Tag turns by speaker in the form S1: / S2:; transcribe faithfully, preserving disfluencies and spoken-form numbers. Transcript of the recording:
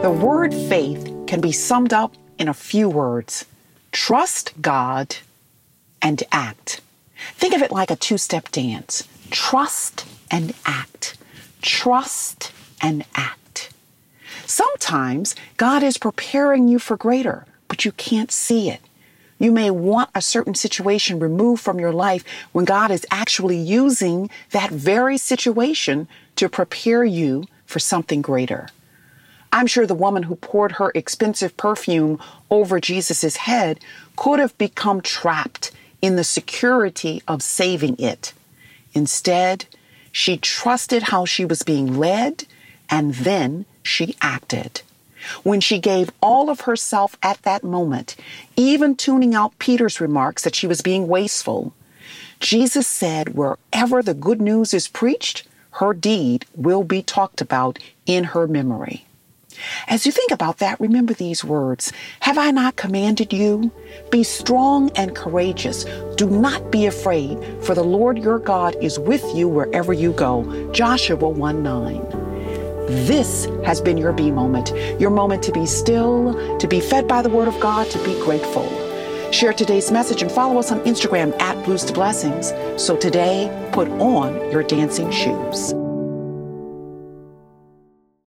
S1: The word faith can be summed up in a few words: trust God and act. Think of it like a two-step dance. Trust and act. Trust and act. Sometimes God is preparing you for greater, but you can't see it. You may want a certain situation removed from your life when God is actually using that very situation to prepare you for something greater. I'm sure the woman who poured her expensive perfume over Jesus' head could have become trapped in the security of saving it. Instead, she trusted how she was being led, and then she acted. When she gave all of herself at that moment, even tuning out Peter's remarks that she was being wasteful, Jesus said wherever the good news is preached, her deed will be talked about in her memory. As you think about that, remember these words. Have I not commanded you? Be strong and courageous. Do not be afraid, for the Lord your God is with you wherever you go. Joshua one nine. This has been your Be Moment, your moment to be still, to be fed by the Word of God, to be grateful. Share today's message and follow us on Instagram at Blues to Blessings. So today, put on your dancing shoes.